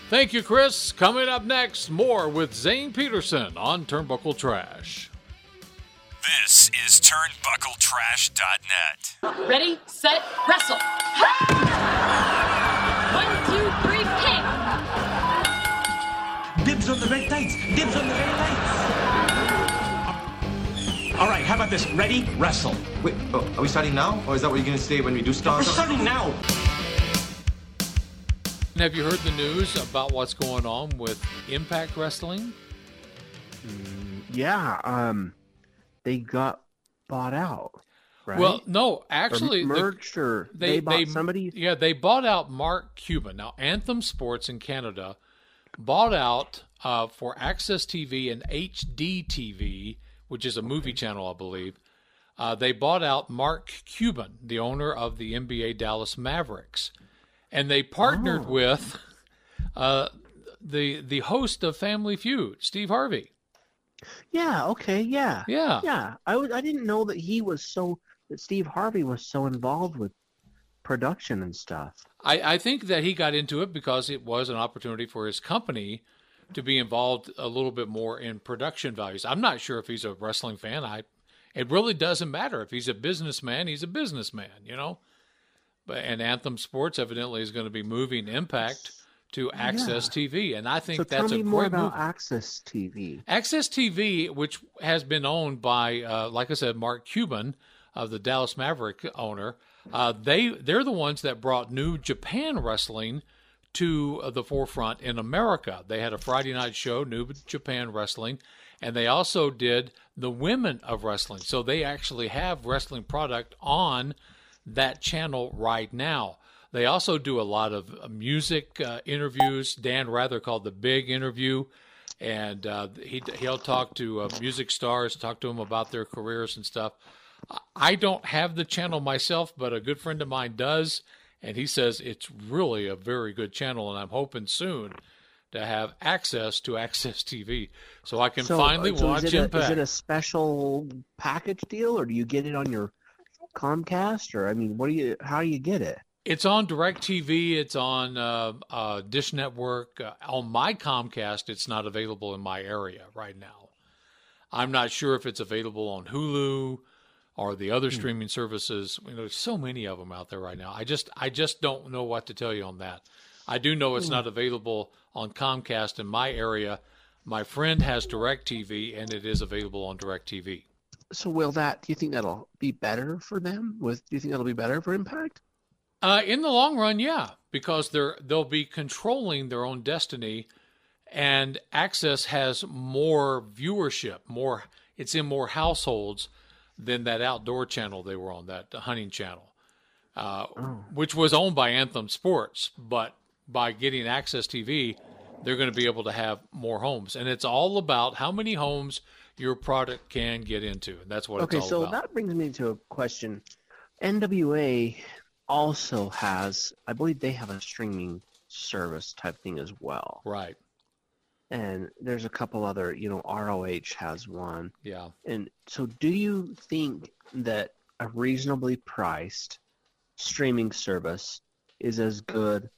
Thank you, Chris. Coming up next, more with Zane Peterson on Turnbuckle Trash. This is TurnbuckleTrash.net. Ready, set, wrestle. 1, 2, 3, pin. Dibs on the red tights. Dibs on the red tights. All right, how about this? Ready, wrestle. Wait, are we starting now? Or is that what you're going to say when we do start? We're starting now. Have you heard the news about what's going on with Impact Wrestling? Yeah, they got bought out, right? Well, no, actually, or merged, or they bought somebody. Yeah, they bought out Mark Cuban. Now, Anthem Sports in Canada bought out for Access TV and HD TV, which is a movie channel, I believe. They bought out Mark Cuban, the owner of the NBA Dallas Mavericks. And they partnered with the host of Family Feud, Steve Harvey. Yeah. Okay. Yeah. Yeah. Yeah. I didn't know that that Steve Harvey was so involved with production and stuff. I think that he got into it because it was an opportunity for his company to be involved a little bit more in production values. I'm not sure if he's a wrestling fan. It really doesn't matter. If he's a businessman, he's a businessman, you know. And Anthem Sports evidently is going to be moving Impact to Access TV, and I think that's a great move. Tell me more about Access TV. Access TV, which has been owned by, like I said, Mark Cuban, the Dallas Maverick owner. They're the ones that brought New Japan Wrestling to the forefront in America. They had a Friday night show, New Japan Wrestling, and they also did the Women of Wrestling. So they actually have wrestling product on that channel right now. They also do a lot of music interviews. Dan Rather called The Big Interview, and he'll talk to music stars, talk to them about their careers and stuff. I don't have the channel myself, but a good friend of mine does, and he says it's really a very good channel, and I'm hoping soon to have access to Access TV so I can finally watch Impact. Is it a special package deal, or do you get it on your Comcast, or I mean, how do you get it? It's on DirecTV. It's on Dish Network. On my Comcast, it's not available in my area right now. I'm not sure if it's available on Hulu or the other streaming services. You know, there's so many of them out there right now. I just don't know what to tell you on that. I do know it's not available on Comcast in my area. My friend has DirecTV, and it is available on DirecTV. So do you think that'll be better for them? Do you think that'll be better for Impact? In the long run, yeah, because they'll be controlling their own destiny, and Access has more viewership, it's in more households than that outdoor channel they were on, that hunting channel, which was owned by Anthem Sports. But by getting Access TV, they're going to be able to have more homes, and it's all about how many homes your product can get into, and that's what it's all about. Okay, so that brings me to a question. NWA also has, I believe they have a streaming service type thing as well. Right. And there's a couple other, ROH has one. Yeah. And so do you think that a reasonably priced streaming service is as good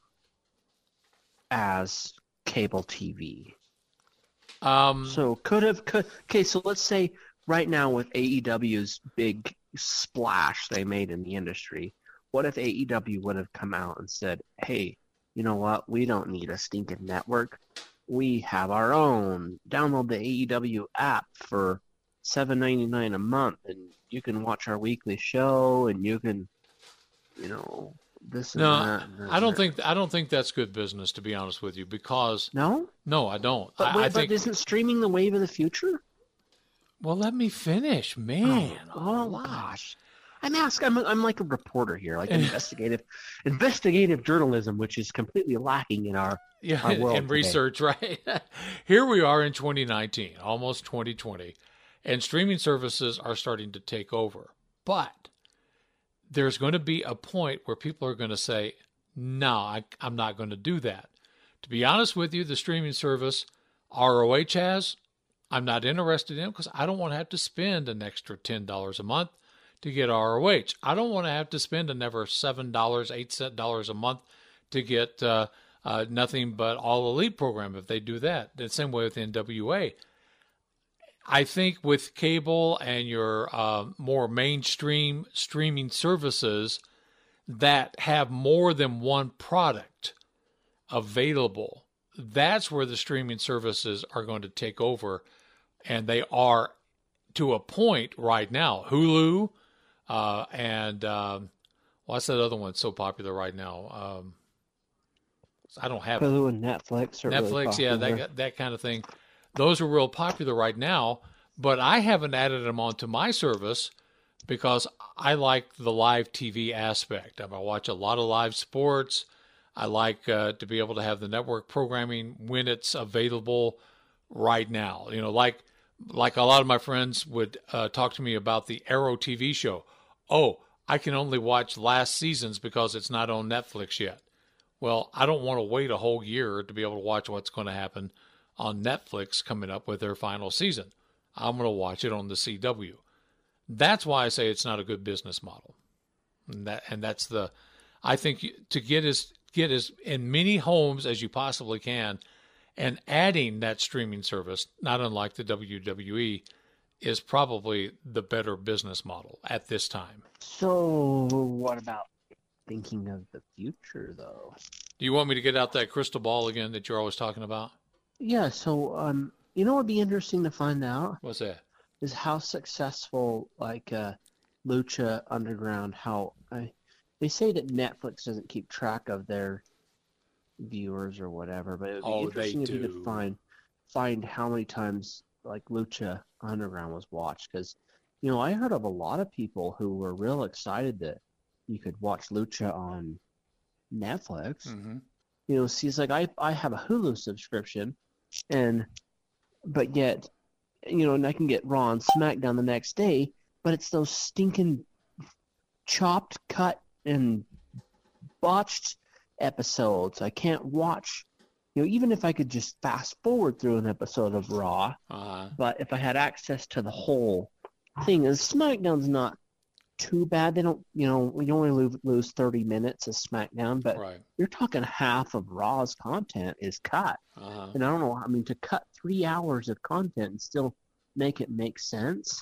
as cable TV? So so let's say right now with AEW's big splash they made in the industry, what if AEW would have come out and said, hey, you know what? We don't need a stinking network. We have our own. Download the AEW app for $7.99 a month, and you can watch our weekly show, and you can, this and that. I don't think that's good business, to be honest with you, because no, I don't. But, I but think, isn't streaming the wave of the future? Well, let me finish, man. Oh gosh, I'm like a reporter here, like investigative journalism, which is completely lacking in our world in research, right? Here we are in 2019, almost 2020, and streaming services are starting to take over, but there's going to be a point where people are going to say, no, I'm not going to do that. To be honest with you, the streaming service ROH has, I'm not interested in because I don't want to have to spend an extra $10 a month to get ROH. I don't want to have to spend another $7, $8 a month to get nothing but All Elite program if they do that. The same way with NWA. I think with cable and your more mainstream streaming services that have more than one product available, that's where the streaming services are going to take over. And they are to a point right now. Hulu and what's that other one so popular right now? I don't have Hulu and Netflix are really popular. Yeah, that kind of thing. Those are real popular right now, but I haven't added them onto my service because I like the live TV aspect. I watch a lot of live sports. I like to be able to have the network programming when it's available right now. You know, like a lot of my friends would talk to me about the Arrow TV show. Oh, I can only watch last season's because it's not on Netflix yet. Well, I don't want to wait a whole year to be able to watch what's going to happen on Netflix coming up with their final season. I'm going to watch it on the CW. That's why I say it's not a good business model. And that's the, I think to get as in many homes as you possibly can, and adding that streaming service, not unlike the WWE, is probably the better business model at this time. So what about thinking of the future, though? Do you want me to get out that crystal ball again that you're always talking about? Yeah, so you know what would be interesting to find out? What's that? Is how successful, like, Lucha Underground, they say that Netflix doesn't keep track of their viewers or whatever, but it would be interesting if you could find how many times, like, Lucha Underground was watched, because, you know, I heard of a lot of people who were real excited that you could watch Lucha on Netflix. Mm-hmm. You know, see, it's like I have a Hulu subscription, but yet, you know, and I can get Raw and SmackDown the next day, but it's those stinking chopped, cut, and botched episodes. I can't watch, you know, even if I could just fast forward through an episode of Raw, but if I had access to the whole thing, is SmackDown's not too bad. They don't, you know, we only lose 30 minutes of SmackDown, but you're talking half of Raw's content is cut. And I don't know, I mean, to cut 3 hours of content and still make it make sense,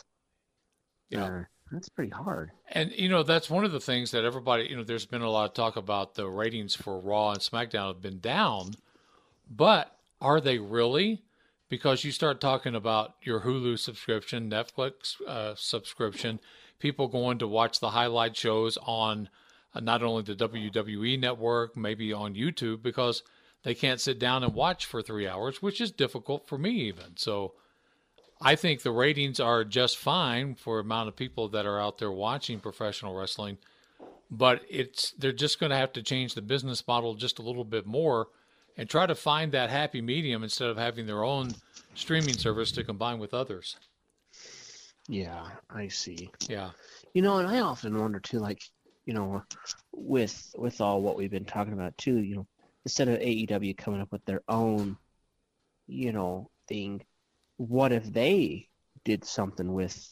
that's pretty hard. And, you know, that's one of the things that everybody, you know, there's been a lot of talk about the ratings for Raw and SmackDown have been down, but are they really? Because you start talking about your Hulu subscription, Netflix subscription, people going to watch the highlight shows on not only the WWE network, maybe on YouTube, because they can't sit down and watch for 3 hours, which is difficult for me even. So I think the ratings are just fine for the amount of people that are out there watching professional wrestling, but they're just going to have to change the business model just a little bit more and try to find that happy medium instead of having their own streaming service to combine with others. Yeah, I see. Yeah. You know, and I often wonder too, like, you know, with all what we've been talking about too, you know, instead of AEW coming up with their own, you know, thing, what if they did something with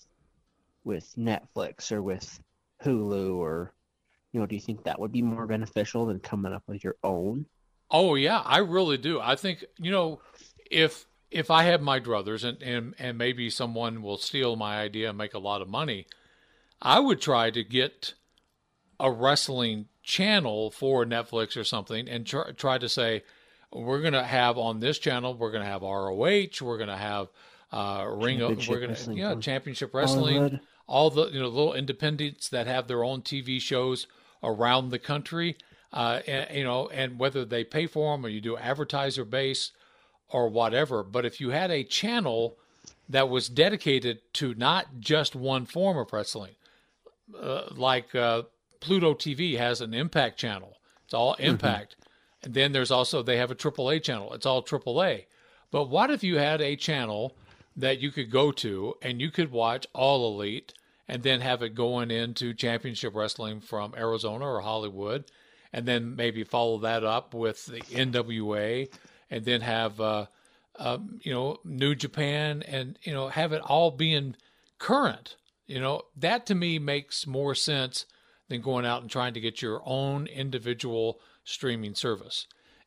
Netflix or with Hulu, or, you know, do you think that would be more beneficial than coming up with your own? Oh yeah, I really do. I think, you know, if I have my druthers and maybe someone will steal my idea and make a lot of money, I would try to get a wrestling channel for Netflix or something and try to say, we're going to have on this channel, we're going to have ROH, we're going to have Championship Wrestling, all the, you know, little independents that have their own TV shows around the country, and, you know, and whether they pay for them or you do advertiser base or whatever. But if you had a channel that was dedicated to not just one form of wrestling, like Pluto TV has an Impact channel. It's all Impact. And then there's also, they have a AAA channel. It's all AAA. But what if you had a channel that you could go to and you could watch All Elite and then have it going into Championship Wrestling from Arizona or Hollywood, and then maybe follow that up with the NWA, and then have, you know, New Japan, and, you know, have it all being current. You know, that to me makes more sense than going out and trying to get your own individual streaming service.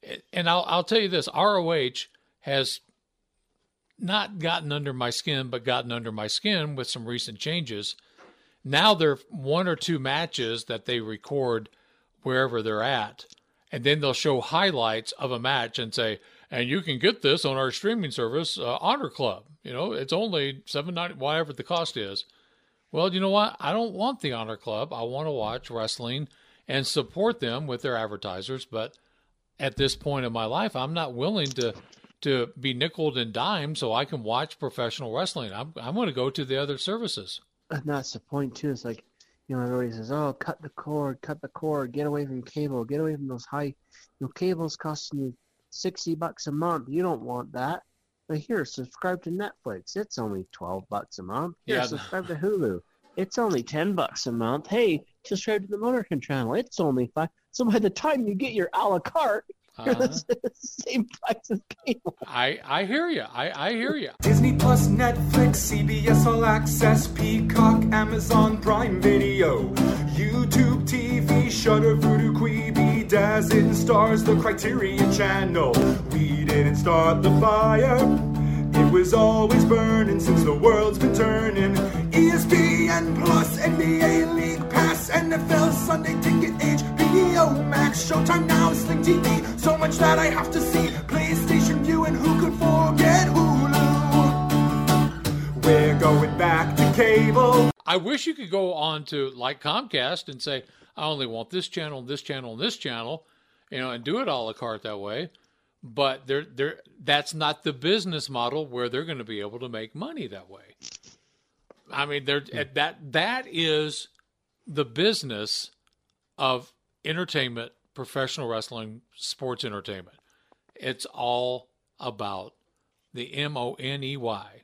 And I'll tell you this, ROH has not gotten under my skin, but gotten under my skin with some recent changes. Now there are 1 or 2 matches that they record wherever they're at, and then they'll show highlights of a match and say, and you can get this on our streaming service, Honor Club. It's only $7.90, whatever the cost is. Well, you know what? I don't want the Honor Club. I want to watch wrestling and support them with their advertisers. But at this point in my life, I'm not willing to be nickeled and dimed so I can watch professional wrestling. I'm going to go to the other services. And that's the point, too. It's like, everybody says, oh, cut the cord, get away from cable, get away from those high, cable's costing you $60 a month. You don't want that. But here, subscribe to Netflix. It's only $12 a month. Here, subscribe to Hulu. It's only $10 a month. Hey, subscribe to the Motorkin channel. It's only $5. So by the time you get your a la carte, you're the same price as cable. I hear you. I hear you. Disney Plus, Netflix, CBS All Access, Peacock, Amazon Prime Video, YouTube TV, Shudder, Voodoo, Quibi, Dazzin stars the Criterion Channel. We didn't start the fire. It was always burning since the world's been turning. ESPN Plus, NBA League Pass, NFL Sunday Ticket, HBO Max, Showtime Now, Sling TV. So much that I have to see. PlayStation View, and who could forget Hulu? We're going back to cable. I wish you could go on to like Comcast and say, I only want this channel, this channel, and this channel, and do it a la carte that way. But that's not the business model where they're going to be able to make money that way. I mean, that is the business of entertainment, professional wrestling, sports entertainment. It's all about the money,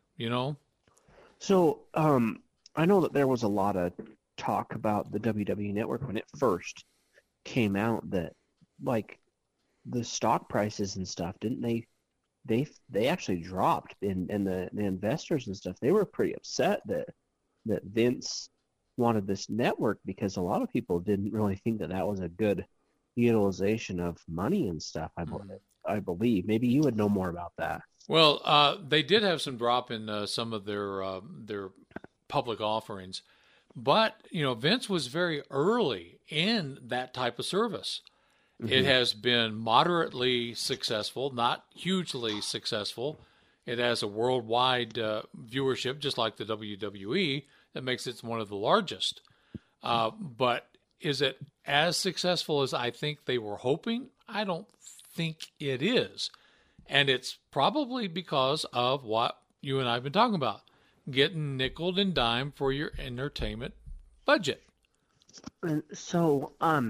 So, I know that there was a lot of talk about the WWE Network when it first came out, that like the stock prices and stuff, didn't they actually dropped, and the investors and stuff, they were pretty upset that Vince wanted this network, because a lot of people didn't really think that was a good utilization of money and stuff. I believe maybe you would know more about that. Well, they did have some drop in some of their public offerings, but Vince was very early in that type of service. Mm-hmm. It has been moderately successful, not hugely successful. It has a worldwide viewership, just like the WWE, that makes it one of the largest. But is it as successful as I think they were hoping? I don't think it is. And it's probably because of what you and I have been talking about, getting nickeled and dimed for your entertainment budget. And so,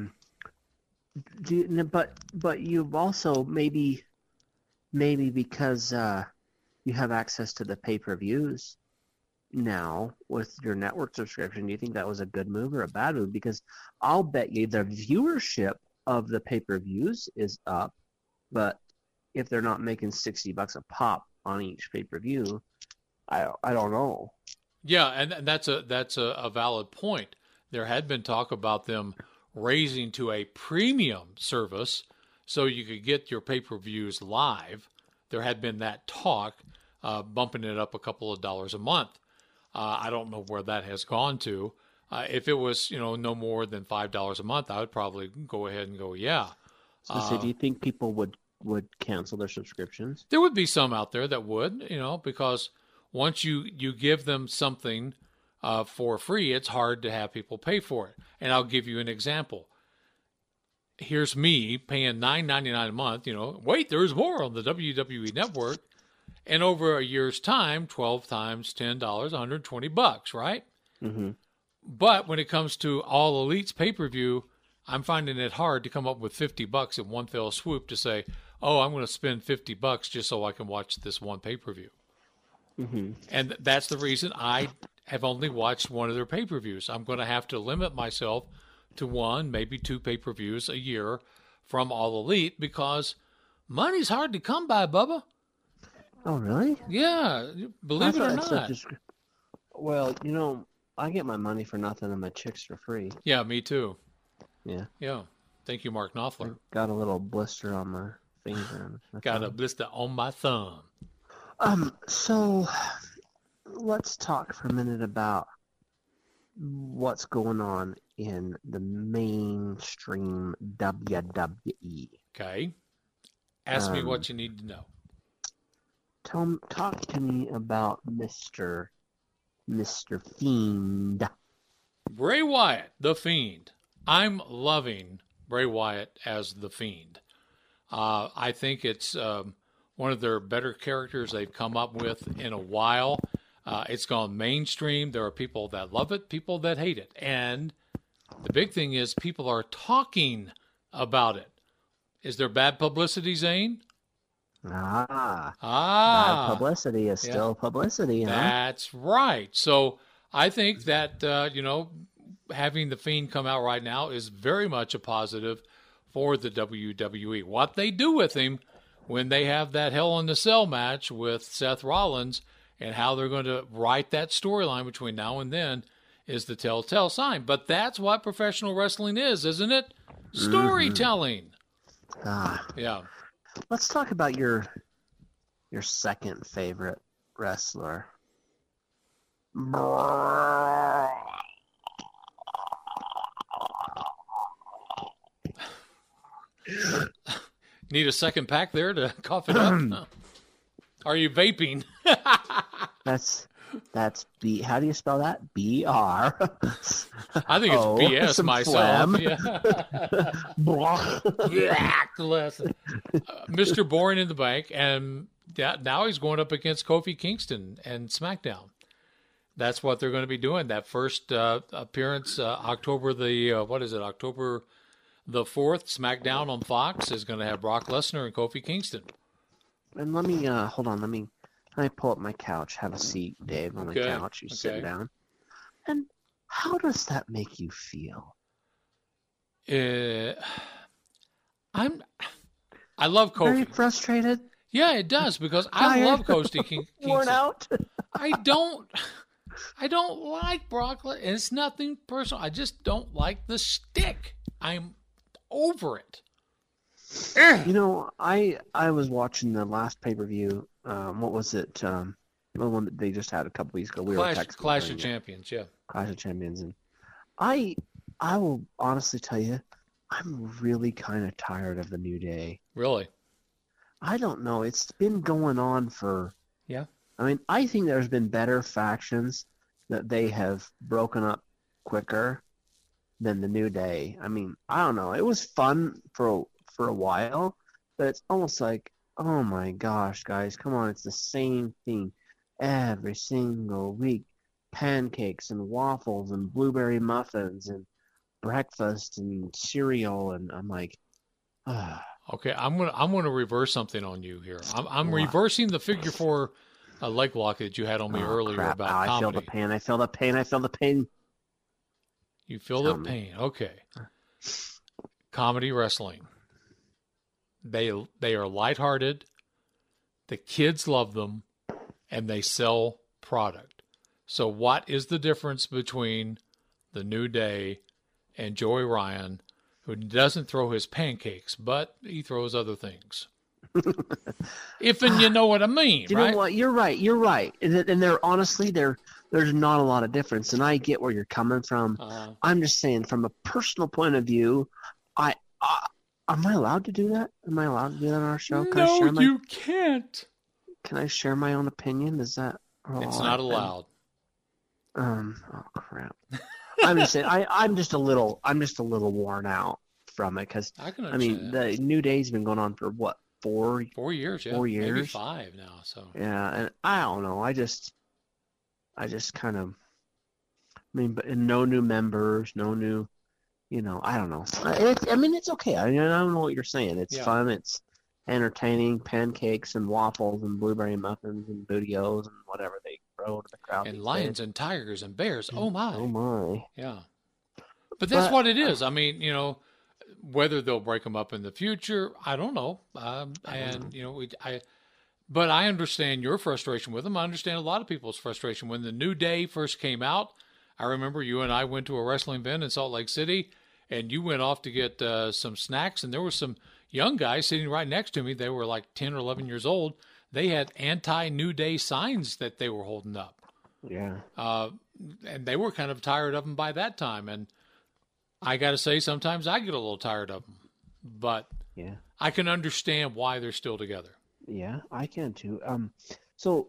but you've also maybe because you have access to the pay-per-views now with your network subscription, do you think that was a good move or a bad move? Because I'll bet you the viewership of the pay-per-views is up, but if they're not making $60 a pop on each pay-per-view, I don't know. Yeah, and that's a valid point. There had been talk about them raising to a premium service so you could get your pay-per-views live. There had been that talk, bumping it up a couple of dollars a month. I don't know where that has gone to. If it was, no more than $5 a month, I would probably go ahead and go, yeah. So do you think people would cancel their subscriptions? There would be some out there that would, because once you give them something for free, it's hard to have people pay for it. And I'll give you an example. Here's me paying $9.99 a month. Wait, there's more on the WWE Network. And over a year's time, 12 times $10, $120, right? Mm-hmm. But when it comes to All Elite's pay-per-view, I'm finding it hard to come up with $50 in one fell swoop to say, oh, I'm going to spend $50 just so I can watch this one pay-per-view. Mm-hmm. And that's the reason I have only watched one of their pay-per-views. I'm going to have to limit myself to one, maybe two pay-per-views a year from All Elite, because money's hard to come by, Bubba. Oh, really? Yeah, believe it or not. Well, I get my money for nothing and my chicks for free. Yeah, me too. Yeah. Yeah. Thank you, Mark Knopfler. Got a little blister on my finger. Got a blister on my thumb. So let's talk for a minute about what's going on in the mainstream WWE. Okay. Ask me what you need to know. Talk to me about Mr. Fiend. Bray Wyatt, the Fiend. I'm loving Bray Wyatt as the Fiend. I think it's one of their better characters they've come up with in a while. It's gone mainstream. There are people that love it, people that hate it. And the big thing is people are talking about it. Is there bad publicity, Zane? Bad publicity is still publicity, huh? That's right. So I think that, having the Fiend come out right now is very much a positive for the WWE. What they do with him when they have that Hell in the Cell match with Seth Rollins and how they're going to write that storyline between now and then is the telltale sign. But that's what professional wrestling is, isn't it? Storytelling. Yeah. Let's talk about your second favorite wrestler. Need a second pack there to cough it up? No. Are you vaping? That's B. How do you spell that? B-R. I think it's BS myself. Mr. Boring in the Bank, and now he's going up against Kofi Kingston and SmackDown. That's what they're going to be doing. That first appearance, October the 4th, SmackDown on Fox is going to have Brock Lesnar and Kofi Kingston. And let me hold on. Let me pull up my couch. Have a seat, Dave, on the couch. You sit down. And how does that make you feel? I love Kofi. Very frustrated. Yeah, it does because I love Kofi Kingston. Worn out. I don't like Brock Lesnar. It's nothing personal. I just don't like the stick. I'm over it. I was watching the last pay-per-view. What was it? The one that they just had a couple weeks ago. We were texting Clash of Champions, yeah. Clash of Champions, and I will honestly tell you, I'm really kind of tired of the New Day. Really? I don't know. It's been going on for. Yeah. I mean, I think there's been better factions that they have broken up quicker than the New Day. I mean, I don't know. It was fun for a while, but it's almost like, oh my gosh, guys, come on, it's the same thing every single week. Pancakes and waffles and blueberry muffins and breakfast and cereal, and I'm like, Okay, I'm gonna reverse something on you here. I'm reversing the figure 4 leg lock that you had on me earlier about comedy. I feel the pain. You feel the pain. Okay. Comedy wrestling. They are lighthearted. The kids love them, and they sell product. So what is the difference between the New Day and Joey Ryan, who doesn't throw his pancakes, but he throws other things? And you know what I mean, you right? know what? You're right. And there's not a lot of difference, and I get where you're coming from. I'm just saying, from a personal point of view, am I allowed to do that? Am I allowed to do that on our show? You can't. Can I share my own opinion? Is that? It's not allowed. Oh crap! I'm just saying. I'm just a little worn out from it because I mean the New Day's been going on for what 4 years? Yeah, 4 years, maybe 5 now. So yeah, and I don't know. I just kind of. I mean, but no new members, no new. I don't know. It's okay. I don't know what you're saying. It's fun. It's entertaining. Pancakes and waffles and blueberry muffins and booty-os and whatever they throw to the crowd. And lions and tigers and bears. Oh, my. Oh, my. Yeah. But that's what it is. I mean, whether they'll break them up in the future, I don't know. But I understand your frustration with them. I understand a lot of people's frustration. When the New Day first came out, I remember you and I went to a wrestling event in Salt Lake City, and you went off to get some snacks, and there was some young guys sitting right next to me. They were like 10 or 11 years old. They had anti-New Day signs that they were holding up. Yeah. And they were kind of tired of them by that time. And I got to say, sometimes I get a little tired of them. But yeah, I can understand why they're still together. Yeah, I can too. So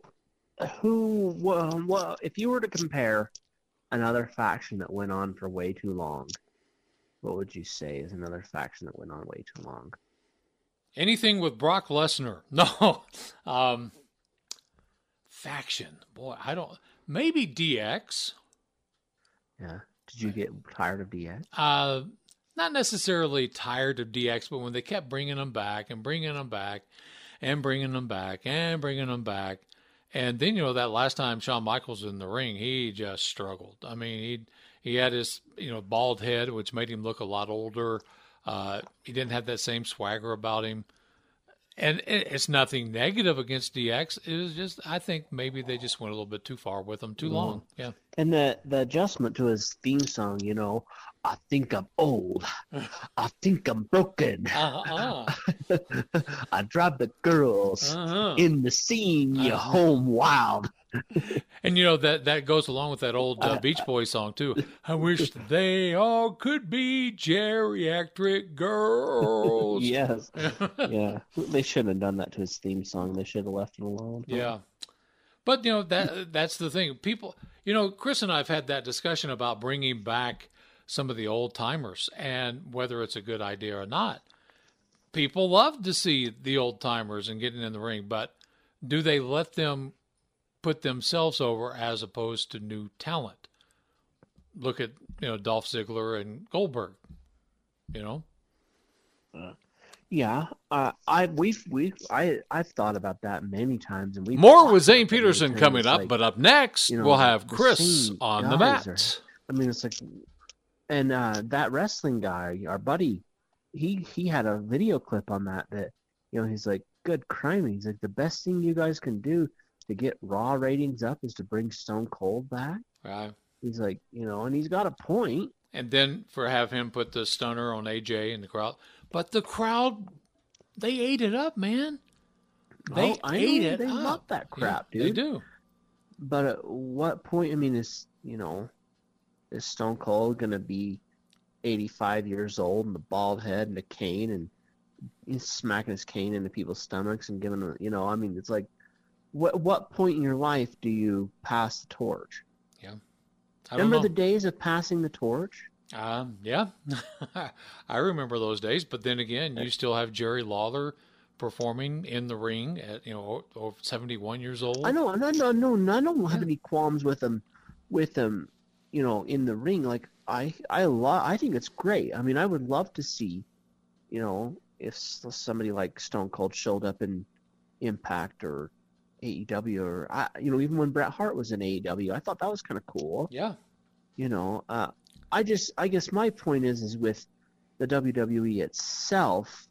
well, if you were to compare another faction that went on for way too long, what would you say is another faction that went on way too long? Anything with Brock Lesnar. No. Faction. Boy, maybe DX. Yeah. Did you get tired of DX? Not necessarily tired of DX, but when they kept bringing them back and bringing them back and bringing them back and bringing them back. And then, that last time Shawn Michaels was in the ring, he just struggled. I mean, he had his, bald head, which made him look a lot older. He didn't have that same swagger about him. And it's nothing negative against DX. It was just, I think maybe they just went a little bit too far with him, too long. Yeah. And the adjustment to his theme song, I think I'm old. I think I'm broken. I drive the girls in the scene, you home wild. And that goes along with that old Beach Boys song too. I wish they all could be geriatric girls. Yes. Yeah. They shouldn't have done that to his theme song. They should have left it alone. Yeah. But that's the thing. People, Chris and I have had that discussion about bringing back some of the old timers and whether it's a good idea or not. People love to see the old timers and getting in the ring, but do they let them put themselves over as opposed to new talent? Look at, Dolph Ziggler and Goldberg, Yeah, I've thought about that many times, and more with Zane Peterson coming up. But up next, we'll have Chris on the mat. It's like, and that wrestling guy, our buddy, he had a video clip on that he's like, good crime. He's like, the best thing you guys can do to get Raw ratings up is to bring Stone Cold back. Right. He's like, and he's got a point. And then have him put the stunner on AJ in the crowd. But the crowd, they ate it up, man. They ate it up. They love that crap, dude. They do. But at what point, is Stone Cold going to be 85 years old and the bald head and a cane and he's smacking his cane into people's stomachs and giving them, it's like, what point in your life do you pass the torch? Yeah. Remember the days of passing the torch? Yeah. I remember those days, but then again, you still have Jerry Lawler performing in the ring at, over 71 years old. I know. I don't have any qualms with him, in the ring. Like, I think it's great. I mean, I would love to see, if somebody like Stone Cold showed up in Impact or AEW or, even when Bret Hart was in AEW, I thought that was kind of cool. Yeah. I guess my point is with the WWE itself,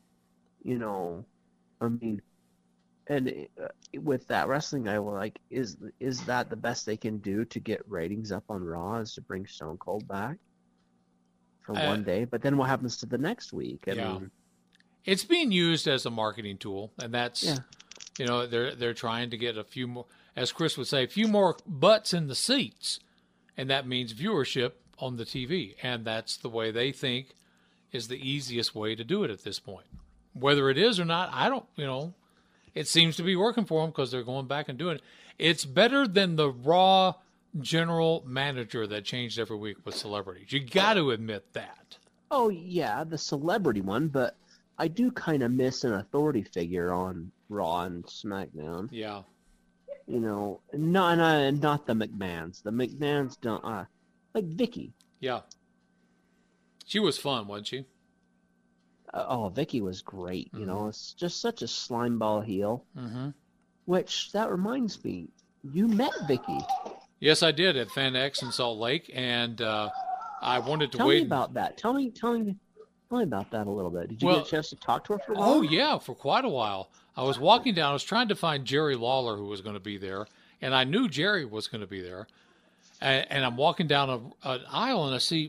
and with that wrestling guy, is that the best they can do to get ratings up on Raw is to bring Stone Cold back for one day? But then what happens to the next week? I mean, it's being used as a marketing tool, and that's they're trying to get a few more, as Chris would say, a few more butts in the seats, and that means viewership on the TV, and that's the way they think is the easiest way to do it at this point. Whether it is or not, I don't, it seems to be working for them because they're going back and doing it. It's better than the Raw general manager that changed every week with celebrities. You got to admit that. Oh, yeah, the celebrity one, but I do kind of miss an authority figure on Raw and SmackDown. Yeah. Not the McMahons. The McMahons don't, like Vicky. Yeah. She was fun, wasn't she? Vicky was great. It's just such a slimeball heel. Mm-hmm. Which, that reminds me, you met Vicky. Yes, I did at Fan X in Salt Lake, and I wanted to Tell wait. me about that. Tell me about that a little bit. Did you get a chance to talk to her for a while? Oh, yeah, for quite a while. I was walking down. I was trying to find Jerry Lawler, who was going to be there, and I knew Jerry was going to be there. And I'm walking down an aisle, and I see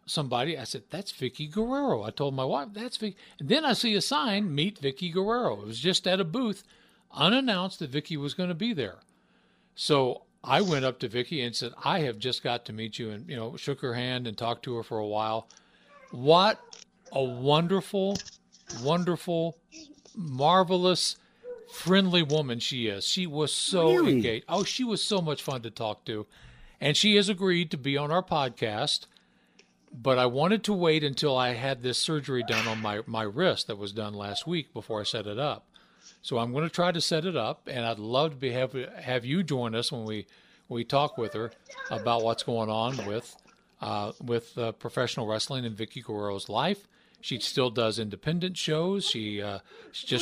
somebody. I said, that's Vicky Guerrero. I told my wife, that's Vicky. And then I see a sign, meet Vicky Guerrero. It was just at a booth, unannounced that Vicky was going to be there. So I went up to Vicky and said, I have just got to meet you, and, you know, shook her hand and talked to her for a while. What a wonderful, wonderful, marvelous, friendly woman she is. She was so engaged. Oh, she was so much fun to talk to. And she has agreed to be on our podcast. But I wanted to wait until I had this surgery done on my wrist that was done last week before I set it up. So I'm going to try to set it up, and I'd love to have you join us when we talk with her about what's going on with professional wrestling and Vicky Guerrero's life. She still does independent shows. She just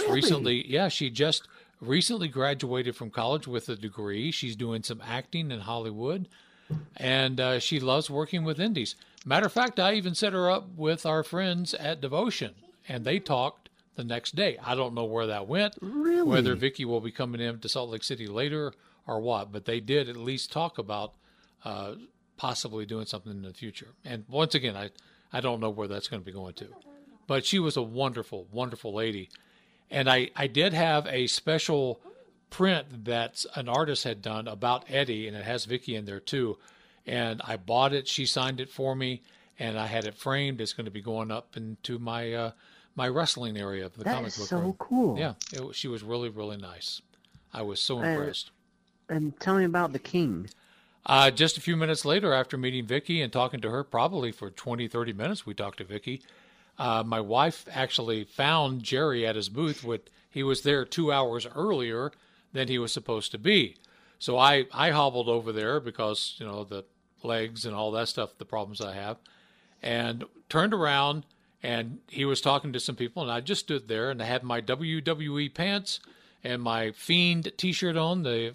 recently graduated from college with a degree. She's doing some acting in Hollywood, and she loves working with indies. Matter of fact, I even set her up with our friends at Devotion, and they talked the next day. I don't know where that went, whether Vicky will be coming in to Salt Lake City later or what, but they did at least talk about possibly doing something in the future. And once again, I don't know where that's going to be going to. But she was a wonderful, wonderful lady. And I did have a special print that an artist had done about Eddie, and it has Vicky in there too. And I bought it. She signed it for me, and I had it framed. It's going to be going up into my my wrestling area of the comic book room. That is so cool. Yeah, she was really, really nice. I was so impressed. And tell me about the King. Just a few minutes later, after meeting Vicky and talking to her, probably for 20, 30 minutes, we talked to Vicky. My wife actually found Jerry at his booth. He was there 2 hours earlier than he was supposed to be. So I hobbled over there because, you know, the legs and all that stuff, the problems I have, and turned around, and he was talking to some people, and I just stood there, and I had my WWE pants and my Fiend T-shirt on, the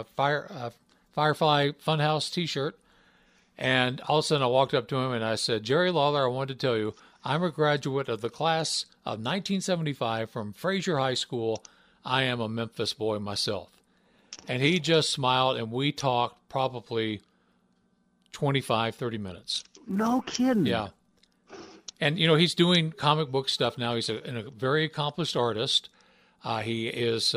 Firefly Funhouse T-shirt. And all of a sudden I walked up to him and I said, Jerry Lawler, I wanted to tell you, I'm a graduate of the class of 1975 from Frazier High School. I am a Memphis boy myself. And he just smiled, and we talked probably 25, 30 minutes. No kidding. Yeah. And, you know, he's doing comic book stuff now. He's a very accomplished artist. He is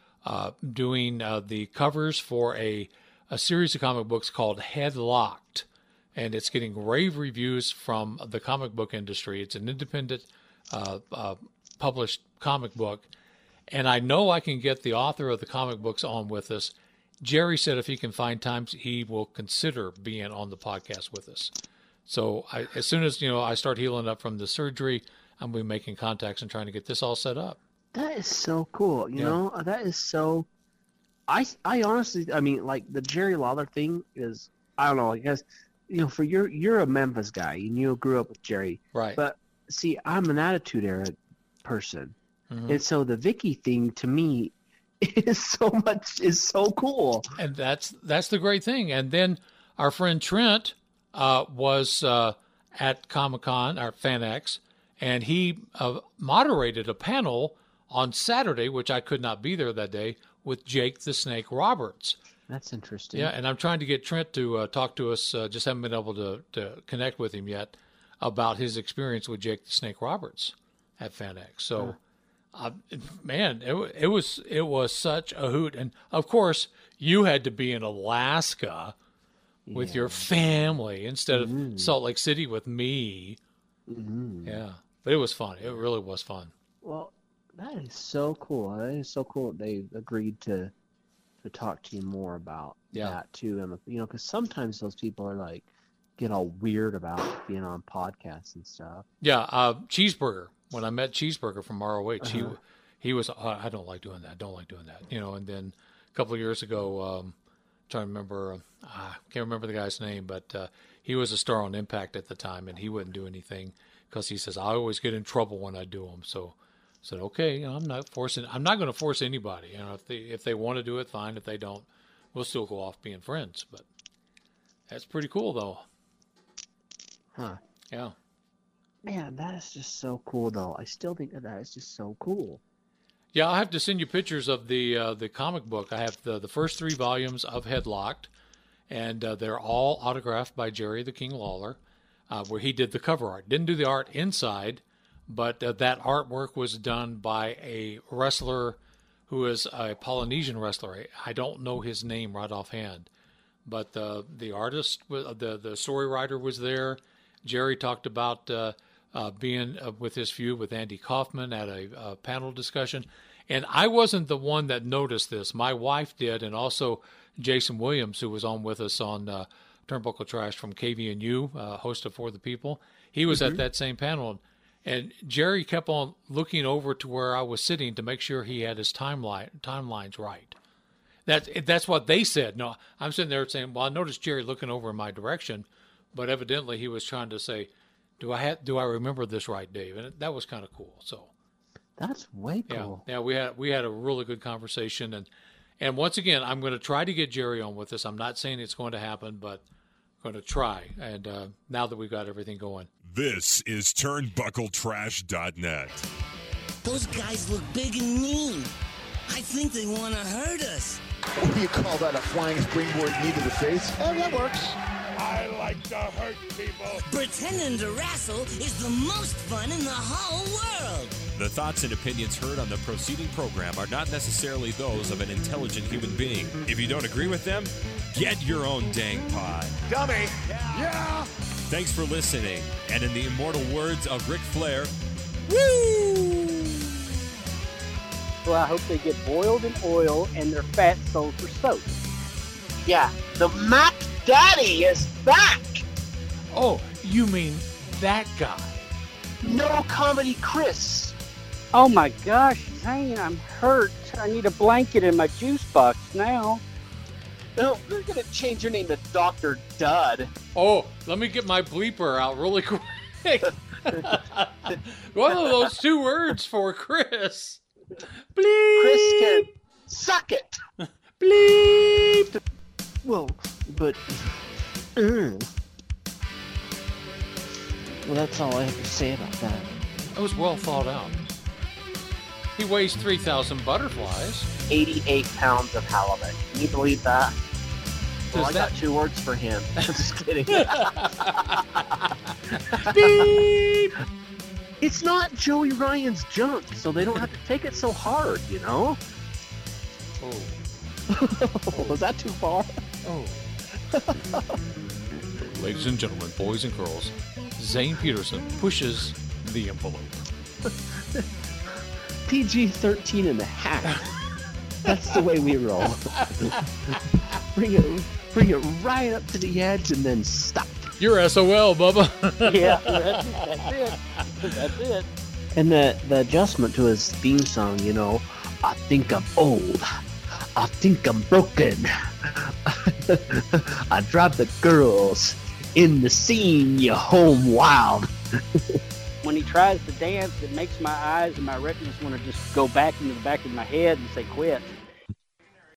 doing the covers for a series of comic books called Headlocked, and it's getting rave reviews from the comic book industry. It's an independent published comic book, and I know I can get the author of the comic books on with us. Jerry said if he can find time, he will consider being on the podcast with us. So as soon as, you know, I start healing up from the surgery, I'm going to be making contacts and trying to get this all set up. That is so cool. You know, that is so. I honestly, I mean, like the Jerry Lawler thing is, I don't know, I guess, you know, for you're a Memphis guy and you grew up with Jerry, right? But see, I'm an Attitude Era person, and so the Vicky thing to me is so cool. And that's the great thing. And then our friend Trent was at Comic-Con, or FanX, and he moderated a panel on Saturday, which I could not be there that day, with Jake the Snake Roberts. That's interesting. Yeah, and I'm trying to get Trent to talk to us. Just haven't been able to connect with him yet about his experience with Jake the Snake Roberts at FanX. So, man, it was such a hoot. And, of course, you had to be in Alaska with your family instead of Salt Lake City with me. Yeah, but it was fun. It really was fun. Well, that is so cool. That is so cool that they agreed to talk to you more about that too. And, you know, because sometimes those people are like, get all weird about being on podcasts and stuff. Yeah, Cheeseburger. When I met Cheeseburger from ROH, he was, I don't like doing that. You know, and then a couple of years ago, trying to remember, I can't remember the guy's name, but he was a star on Impact at the time, and he wouldn't do anything because he says, I always get in trouble when I do them. So I said, okay, you know, I'm not going to force anybody. You know, if they want to do it, fine. If they don't, we'll still go off being friends. But that's pretty cool, though. Huh. Yeah. Man, that is just so cool, though. I still think that is just so cool. Yeah, I'll have to send you pictures of the comic book. I have the first 3 volumes of Headlocked, and they're all autographed by Jerry the King Lawler. where he did the cover art. Didn't do the art inside, but that artwork was done by a wrestler who is a Polynesian wrestler. I don't know his name right offhand, but the artist, the story writer was there. Jerry talked about being with his feud with Andy Kaufman at a panel discussion. And I wasn't the one that noticed this. My wife did, and also Jason Williams, who was on with us on Turnbuckle Trash from KVNU, host of For the People. He was at that same panel. And Jerry kept on looking over to where I was sitting to make sure he had his timelines right. That's what they said. No, I'm sitting there saying, well, I noticed Jerry looking over in my direction, but evidently he was trying to say, do I remember this right, Dave? And that was kind of cool. So that's way cool. Yeah, we had a really good conversation, and once again, I'm going to try to get Jerry on with us. I'm not saying it's going to happen, but I'm going to try. And now that we've got everything going. This is TurnbuckleTrash.net. Those guys look big and mean. I think they want to hurt us. What do you call that, a flying springboard knee to the face? Oh, that works. I like to hurt people. Pretending to wrestle is the most fun in the whole world. The thoughts and opinions heard on the preceding program are not necessarily those of an intelligent human being. If you don't agree with them, get your own dang pod. Dummy. Yeah. Thanks for listening. And in the immortal words of Ric Flair, woo! Well, I hope they get boiled in oil and their fat sold for soap. Yeah, the Mac Daddy is back! Oh, you mean that guy? No Comedy Chris. Oh my gosh, Zane, I'm hurt. I need a blanket in my juice box now. No, they're going to change your name to Dr. Dud. Oh, let me get my bleeper out really quick. One of those 2 words for Chris. Bleep. Chris can suck it. Bleep. Well, but... Well, that's all I have to say about that. That was well thought out. He weighs 3,000 butterflies. 88 pounds of halibut. Can you believe that? Well, I got 2 words for him. Just kidding. Beep! It's not Joey Ryan's junk, so they don't have to take it so hard, you know? Oh. Was that too far? Oh. Ladies and gentlemen, boys and girls, Zane Peterson pushes the envelope. PG-13 and a half. That's the way we roll. Bring it right up to the edge and then stop. You're SOL, Bubba. Yeah, that's it. And the adjustment to his theme song, you know, I think I'm old. I think I'm broken. I drive the girls in the scene, you home wild. When he tries to dance, it makes my eyes and my retinas want to just go back into the back of my head and say quit.